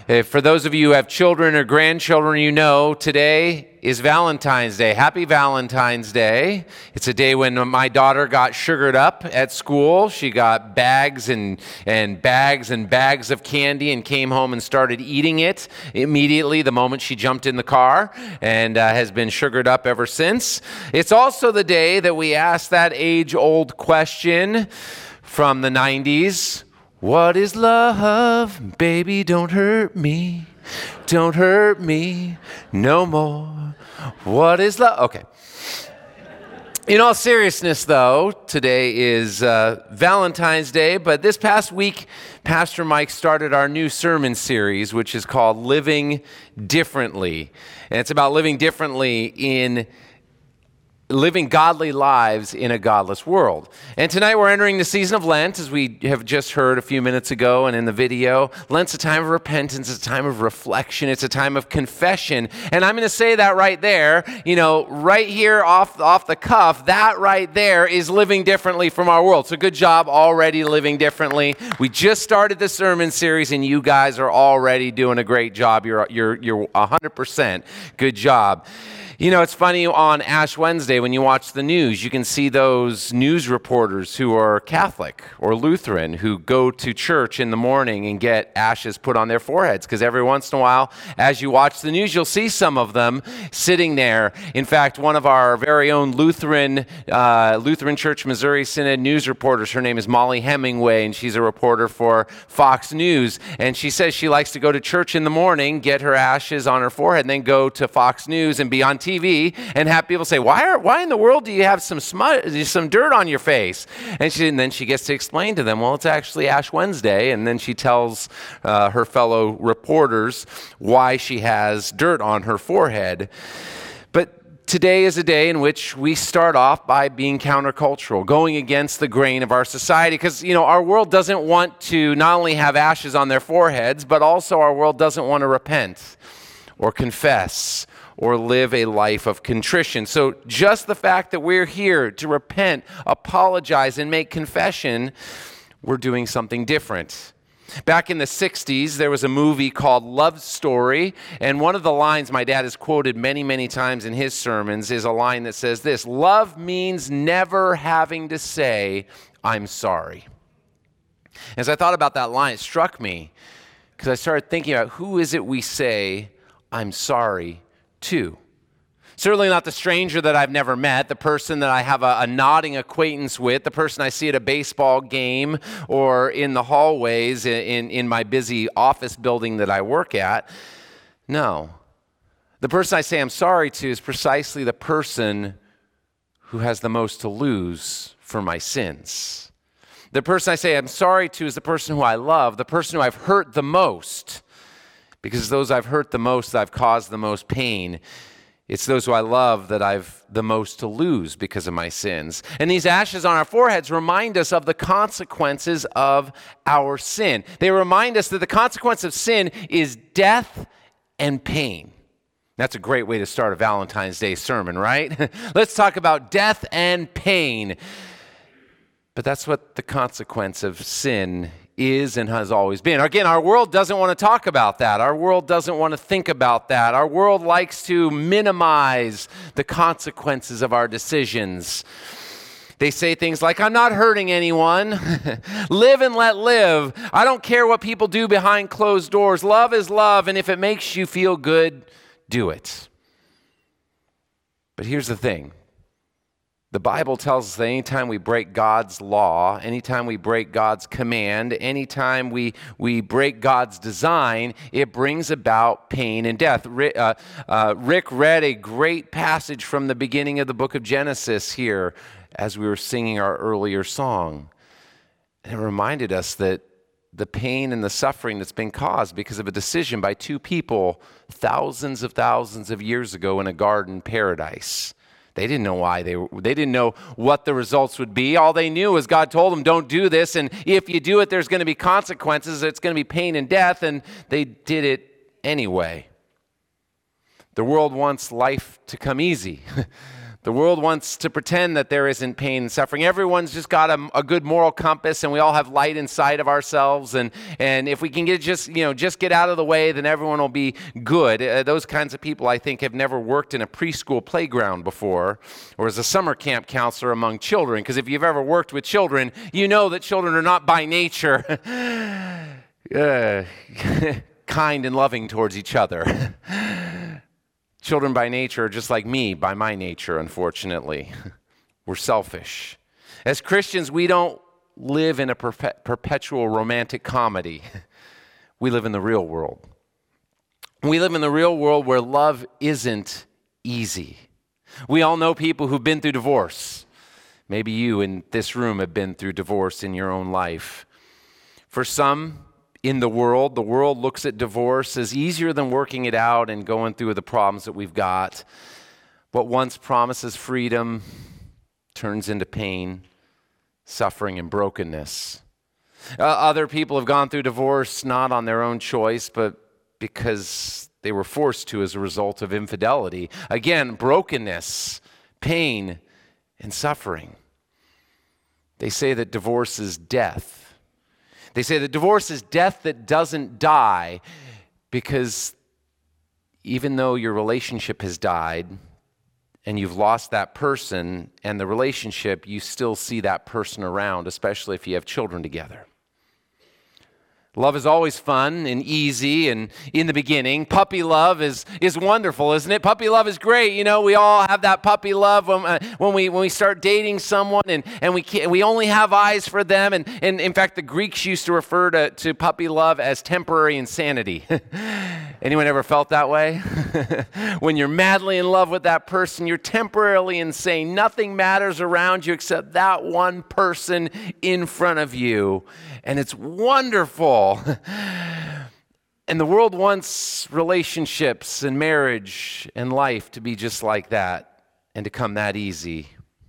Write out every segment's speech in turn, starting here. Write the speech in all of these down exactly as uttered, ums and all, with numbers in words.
If for those of you who have children or grandchildren, you know today is Valentine's Day. Happy Valentine's Day. It's a day when my daughter got sugared up at school. She got bags and, and bags and bags of candy and came home and started eating it immediately the moment she jumped in the car, and uh, has been sugared up ever since. It's also the day that we ask that age-old question from the nineties. What is love? Baby, don't hurt me. Don't hurt me no more. What is love? Okay. In all seriousness, though, today is uh, Valentine's Day, but this past week, Pastor Mike started our new sermon series, which is called Living Differently. And it's about living differently in living godly lives in a godless world. And tonight we're entering the season of Lent, as we have just heard a few minutes ago and in the video. Lent's a time of repentance, it's a time of reflection, it's a time of confession. And I'm going to say that right there, you know, right here off, off the cuff, that right there is living differently from our world. So good job already living differently. We just started the sermon series and you guys are already doing a great job. You're, you're, you're one hundred percent. Good job. You know, it's funny, on Ash Wednesday, when you watch the news, you can see those news reporters who are Catholic or Lutheran who go to church in the morning and get ashes put on their foreheads, because every once in a while, as you watch the news, you'll see some of them sitting there. In fact, one of our very own Lutheran uh, Lutheran Church Missouri Synod news reporters, her name is Molly Hemingway, and she's a reporter for Fox News, and she says she likes to go to church in the morning, get her ashes on her forehead, and then go to Fox News and be on T V and have people say, why are, why in the world do you have some smut, some dirt on your face? And, she, and then she gets to explain to them, well, it's actually Ash Wednesday. And then she tells uh, her fellow reporters why she has dirt on her forehead. But today is a day in which we start off by being countercultural, going against the grain of our society, because, you know, our world doesn't want to not only have ashes on their foreheads, but also our world doesn't want to repent or confess or live a life of contrition. So just the fact that we're here to repent, apologize, and make confession, we're doing something different. Back in the sixties, there was a movie called Love Story, and one of the lines my dad has quoted many, many times in his sermons is a line that says this: love means never having to say, I'm sorry. As I thought about that line, it struck me, because I started thinking about who is it we say, I'm sorry to. Certainly not the stranger that I've never met, the person that I have a, a nodding acquaintance with, the person I see at a baseball game or in the hallways in, in, in my busy office building that I work at. No. The person I say I'm sorry to is precisely the person who has the most to lose for my sins. The person I say I'm sorry to is the person who I love, the person who I've hurt the most. Because those I've hurt the most, that I've caused the most pain. It's those who I love that I've the most to lose because of my sins. And these ashes on our foreheads remind us of the consequences of our sin. They remind us that the consequence of sin is death and pain. That's a great way to start a Valentine's Day sermon, right? Let's talk about death and pain. But that's what the consequence of sin is and has always been. Again, our world doesn't want to talk about that. Our world doesn't want to think about that. Our world likes to minimize the consequences of our decisions. They say things like, I'm not hurting anyone. Live and let live. I don't care what people do behind closed doors. Love is love, and if it makes you feel good, do it. But here's the thing. The Bible tells us that anytime we break God's law, anytime we break God's command, anytime we, we break God's design, it brings about pain and death. Rick, uh, uh, Rick read a great passage from the beginning of the book of Genesis here as we were singing our earlier song. And it reminded us that the pain and the suffering that's been caused because of a decision by two people thousands of thousands of years ago in a garden paradise. They didn't know why they were, they didn't know what the results would be. All they knew was God told them, don't do this, and if you do it, there's going to be consequences. It's going to be pain and death, and they did it anyway. The world wants life to come easy. The world wants to pretend that there isn't pain and suffering. Everyone's just got a, a good moral compass, and we all have light inside of ourselves. And, and if we can get just, you know, just get out of the way, then everyone will be good. Uh, those kinds of people, I think, have never worked in a preschool playground before or as a summer camp counselor among children. Because if you've ever worked with children, you know that children are not by nature uh, kind and loving towards each other. Children by nature are just like me, by my nature, unfortunately. We're selfish. As Christians, we don't live in a perpe- perpetual romantic comedy. We live in the real world. We live in the real world where love isn't easy. We all know people who've been through divorce. Maybe you in this room have been through divorce in your own life. For some, in the world, the world looks at divorce as easier than working it out and going through the problems that we've got. What once promises freedom turns into pain, suffering, and brokenness. Uh, other people have gone through divorce not on their own choice, but because they were forced to as a result of infidelity. Again, brokenness, pain, and suffering. They say that divorce is death. They say that divorce is death that doesn't die, because even though your relationship has died and you've lost that person and the relationship, you still see that person around, especially if you have children together. Love is always fun and easy, and in the beginning, puppy love is is wonderful, isn't it? Puppy love is great. You know, we all have that puppy love when, uh, when we when we start dating someone, and, and we can't, we only have eyes for them. And, and in fact, the Greeks used to refer to, to puppy love as temporary insanity. Anyone ever felt that way? When you're madly in love with that person, you're temporarily insane. Nothing matters around you except that one person in front of you. And it's wonderful. And the world wants relationships and marriage and life to be just like that and to come that easy.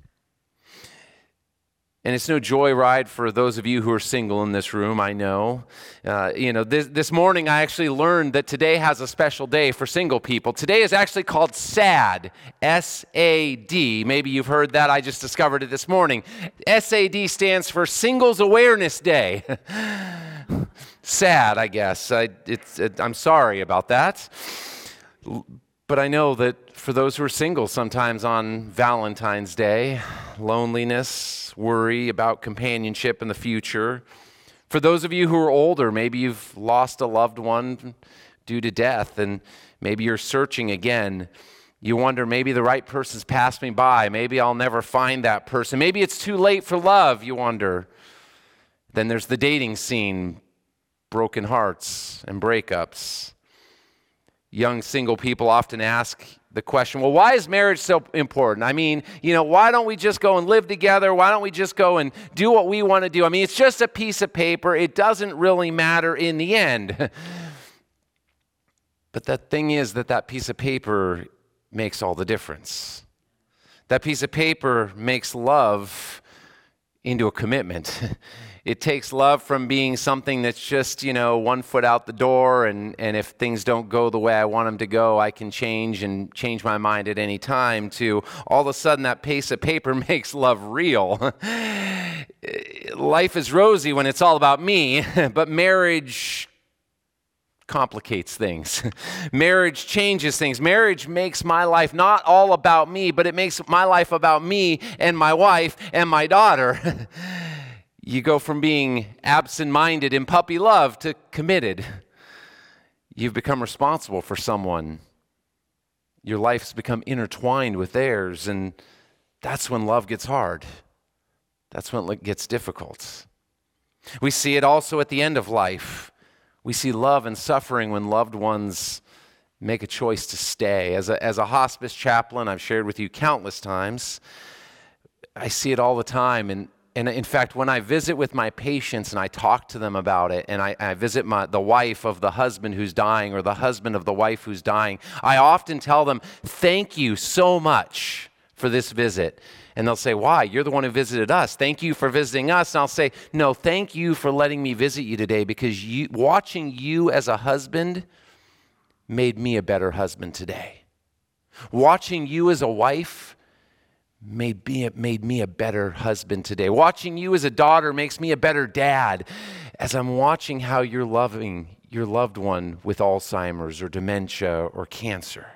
And it's no joyride for those of you who are single in this room, I know. Uh, you know, this, this morning I actually learned that today has a special day for single people. Today is actually called SAD, S A D. Maybe you've heard that. I just discovered it this morning. S A D stands for Singles Awareness Day. Sad, I guess. I, it's, it, I'm sorry about that. But I know that for those who are single, sometimes on Valentine's Day, loneliness, worry about companionship in the future. For those of you who are older, maybe you've lost a loved one due to death, and maybe you're searching again. You wonder, maybe the right person's passed me by. Maybe I'll never find that person. Maybe it's too late for love, you wonder. Then there's the dating scene, broken hearts and breakups. Young single people often ask the question, well, why is marriage so important? I mean, you know, why don't we just go and live together? Why don't we just go and do what we want to do? I mean, it's just a piece of paper. It doesn't really matter in the end. But the thing is that that piece of paper makes all the difference. That piece of paper makes love into a commitment. It takes love from being something that's just, you know, one foot out the door, and, and if things don't go the way I want them to go, I can change and change my mind at any time, to all of a sudden that piece of paper makes love real. Life is rosy when it's all about me, but marriage complicates things. Marriage changes things. Marriage makes my life not all about me, but it makes my life about me and my wife and my daughter. You go from being absent-minded in puppy love to committed. You've become responsible for someone. Your life's become intertwined with theirs, and that's when love gets hard. That's when it gets difficult. We see it also at the end of life. We see love and suffering when loved ones make a choice to stay. As a, as a hospice chaplain, I've shared with you countless times, I see it all the time. And, and in fact, when I visit with my patients and I talk to them about it, and I, I visit my, the wife of the husband who's dying or the husband of the wife who's dying, I often tell them, thank you so much for this visit. And they'll say, why? You're the one who visited us. Thank you for visiting us. And I'll say, no, thank you for letting me visit you today, because you, watching you as a husband made me a better husband today. Watching you as a wife made me, made me a better husband today. Watching you as a daughter makes me a better dad as I'm watching how you're loving your loved one with Alzheimer's or dementia or cancer.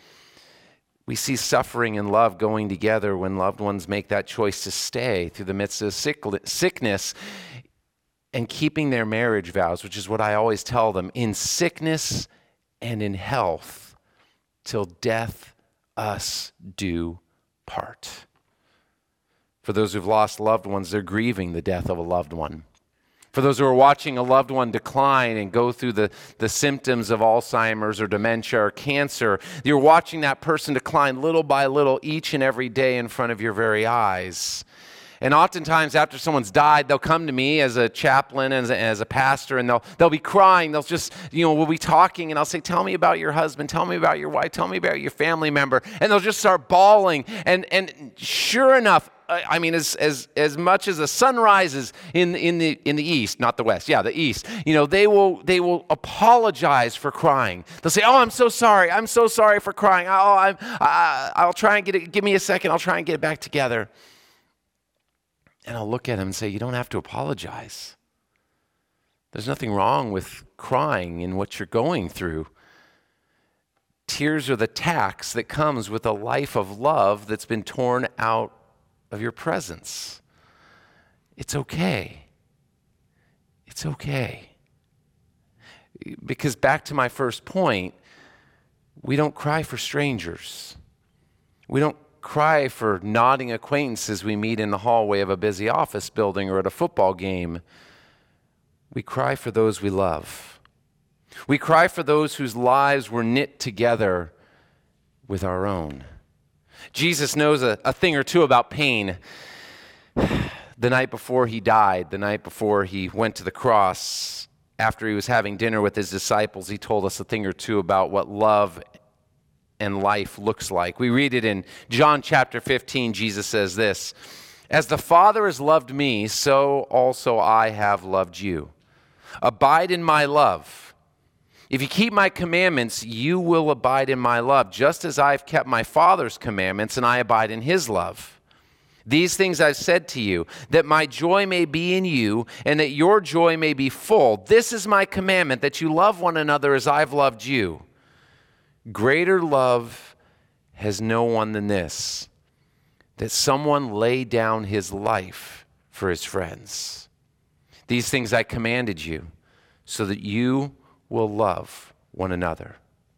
We see suffering and love going together when loved ones make that choice to stay through the midst of sickness and keeping their marriage vows, which is what I always tell them, in sickness and in health, till death us do part. For those who've lost loved ones, they're grieving the death of a loved one. For those who are watching a loved one decline and go through the, the symptoms of Alzheimer's or dementia or cancer, you're watching that person decline little by little each and every day in front of your very eyes. And oftentimes after someone's died, they'll come to me as a chaplain, as a, as a pastor, and they'll they'll be crying. They'll just, you know, we'll be talking, and I'll say, tell me about your husband, tell me about your wife, tell me about your family member. And they'll just start bawling. And and sure enough, I mean, as as as much as the sun rises in in the in the east, not the west, yeah, the east, you know, they will they will apologize for crying. They'll say, "Oh, I'm so sorry. I'm so sorry for crying. Oh, I'm I, I'll try and get it. Give me a second. I'll try and get it back together." And I'll look at him and say, "You don't have to apologize. There's nothing wrong with crying in what you're going through. Tears are the tax that comes with a life of love that's been torn out of your presence. It's okay. It's okay." Because back to my first point, we don't cry for strangers. We don't cry for nodding acquaintances we meet in the hallway of a busy office building or at a football game. We cry for those we love. We cry for those whose lives were knit together with our own. Jesus knows a, a thing or two about pain. The night before he died, the night before he went to the cross, after he was having dinner with his disciples, he told us a thing or two about what love and life looks like. We read it in John chapter fifteen. Jesus says this, "As the Father has loved me, so also I have loved you. Abide in my love. If you keep my commandments, you will abide in my love, just as I've kept my Father's commandments and I abide in his love. These things I've said to you, that my joy may be in you and that your joy may be full. This is my commandment, that you love one another as I've loved you. Greater love has no one than this, that someone lay down his life for his friends. These things I commanded you, so that you will love one another."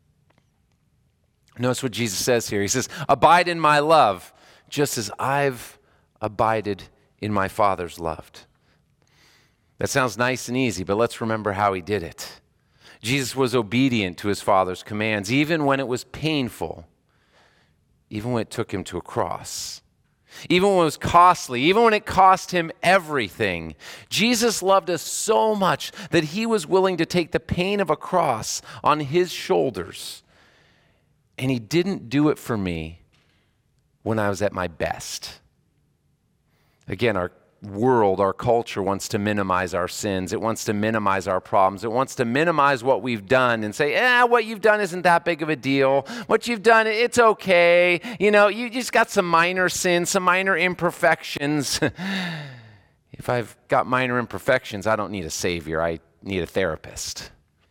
Notice what Jesus says here. He says, "Abide in my love, just as I've abided in my Father's love." That sounds nice and easy, but let's remember how he did it. Jesus was obedient to his Father's commands, even when it was painful, even when it took him to a cross, even when it was costly, even when it cost him everything. Jesus loved us so much that he was willing to take the pain of a cross on his shoulders. And he didn't do it for me when I was at my best. Again, our world, our culture wants to minimize our sins. It wants to minimize our problems. It wants to minimize what we've done and say, eh, what you've done isn't that big of a deal. What you've done, it's okay. You know, you just got some minor sins, some minor imperfections. If I've got minor imperfections, I don't need a savior. I need a therapist.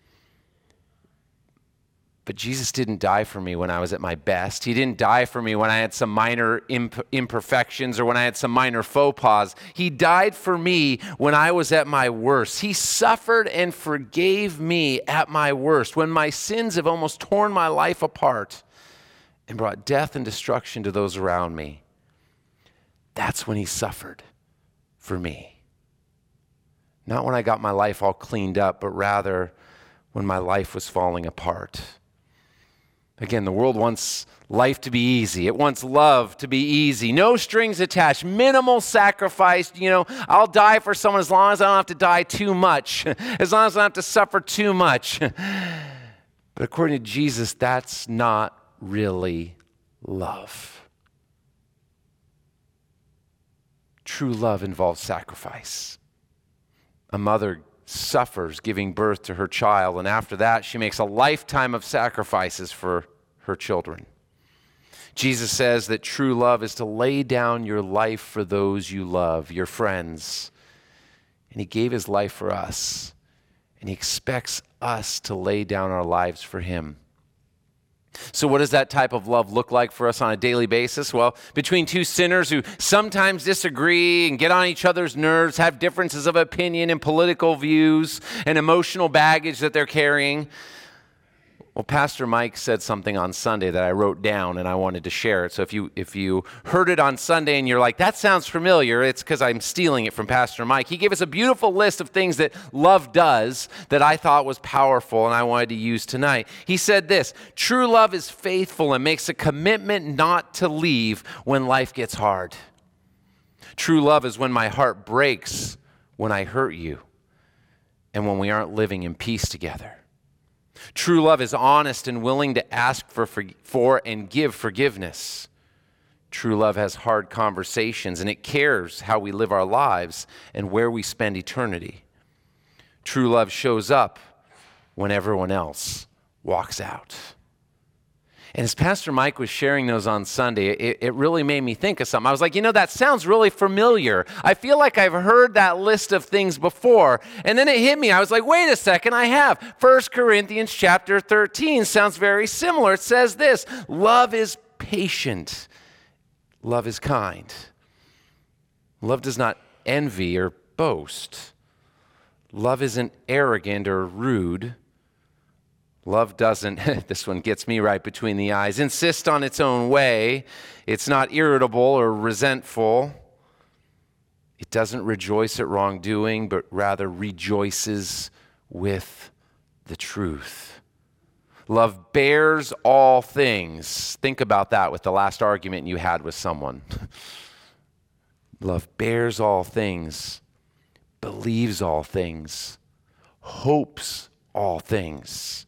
But Jesus didn't die for me when I was at my best. He didn't die for me when I had some minor imp- imperfections or when I had some minor faux pas. He died for me when I was at my worst. He suffered and forgave me at my worst, when my sins have almost torn my life apart and brought death and destruction to those around me. That's when he suffered for me. Not when I got my life all cleaned up, but rather when my life was falling apart. Again, the world wants life to be easy. It wants love to be easy. No strings attached, minimal sacrifice. You know, I'll die for someone as long as I don't have to die too much, as long as I don't have to suffer too much. But according to Jesus, that's not really love. True love involves sacrifice. A mother suffers giving birth to her child, and after that, she makes a lifetime of sacrifices for her children. Jesus says that true love is to lay down your life for those you love, your friends. And he gave his life for us. And he expects us to lay down our lives for him. So what does that type of love look like for us on a daily basis? Well, between two sinners who sometimes disagree and get on each other's nerves, have differences of opinion and political views and emotional baggage that they're carrying. Well, Pastor Mike said something on Sunday that I wrote down and I wanted to share it. So if you if you heard it on Sunday and you're like, that sounds familiar, it's because I'm stealing it from Pastor Mike. He gave us a beautiful list of things that love does that I thought was powerful and I wanted to use tonight. He said this: true love is faithful and makes a commitment not to leave when life gets hard. True love is when my heart breaks when I hurt you and when we aren't living in peace together. True love is honest and willing to ask for, for, for and give forgiveness. True love has hard conversations, and it cares how we live our lives and where we spend eternity. True love shows up when everyone else walks out. And as Pastor Mike was sharing those on Sunday, it, it really made me think of something. I was like, you know, that sounds really familiar. I feel like I've heard that list of things before. And then it hit me. I was like, wait a second, I have. First Corinthians chapter thirteen sounds very similar. It says this: love is patient. Love is kind. Love does not envy or boast. Love isn't arrogant or rude. Love doesn't, this one gets me right between the eyes, insist on its own way. It's not irritable or resentful. It doesn't rejoice at wrongdoing, but rather rejoices with the truth. Love bears all things. Think about that with the last argument you had with someone. Love bears all things, believes all things, hopes all things,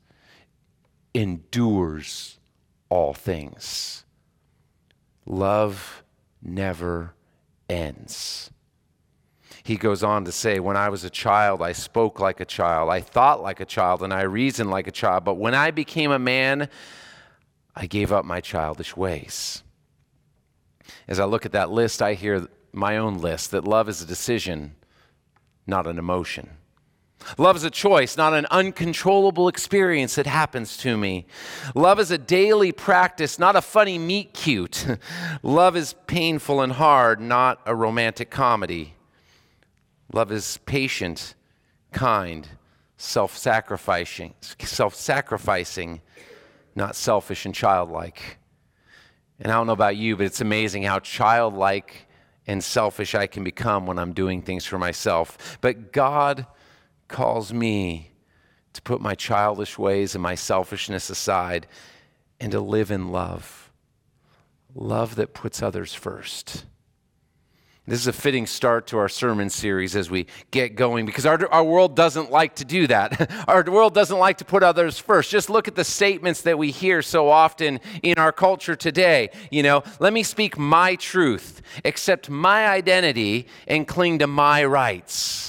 endures all things. Love never ends. He goes on to say, when I was a child, I spoke like a child, I thought like a child, and I reasoned like a child. But when I became a man, I gave up my childish ways. As I look at that list, I hear my own list, that love is a decision, not an emotion. Love is a choice, not an uncontrollable experience that happens to me. Love is a daily practice, not a funny meet cute. Love is painful and hard, not a romantic comedy. Love is patient, kind, self-sacrificing, self-sacrificing, not selfish and childlike. And I don't know about you, but it's amazing how childlike and selfish I can become when I'm doing things for myself. But God calls me to put my childish ways and my selfishness aside and to live in love. Love that puts others first. This is a fitting start to our sermon series as we get going, because our, our world doesn't like to do that. Our world doesn't like to put others first. Just look at the statements that we hear so often in our culture today. You know, let me speak my truth, accept my identity, and cling to my rights.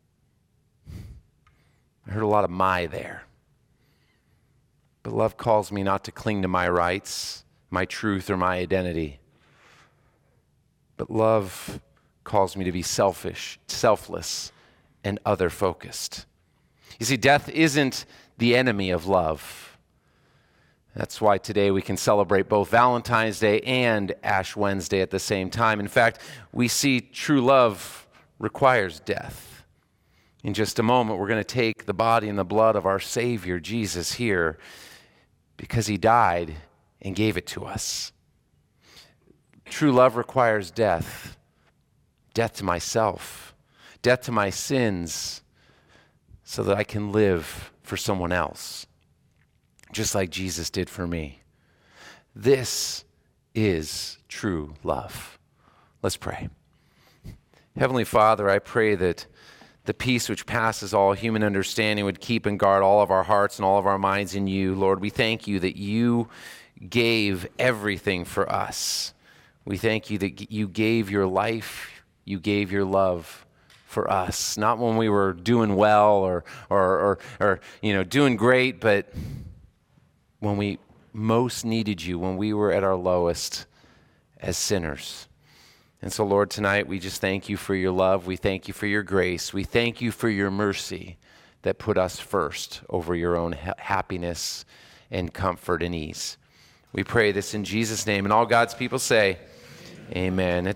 I heard a lot of my there. But love calls me not to cling to my rights, my truth, or my identity. But love calls me to be selfish, selfless, and other-focused. You see, death isn't the enemy of love. That's why today we can celebrate both Valentine's Day and Ash Wednesday at the same time. In fact, we see true love requires death. In just a moment, we're going to take the body and the blood of our Savior, Jesus, here because he died and gave it to us. True love requires death. Death to myself. Death to my sins so that I can live for someone else, just like Jesus did for me. This is true love. Let's pray. Heavenly Father, I pray that the peace which passes all human understanding would keep and guard all of our hearts and all of our minds in you. Lord, we thank you that you gave everything for us. We thank you that you gave your life, you gave your love for us, not when we were doing well or, or, or, or you know, doing great, but when we most needed you, when we were at our lowest as sinners. And so, Lord, tonight we just thank you for your love. We thank you for your grace. We thank you for your mercy that put us first over your own ha- happiness and comfort and ease. We pray this in Jesus' name. And all God's people say, amen.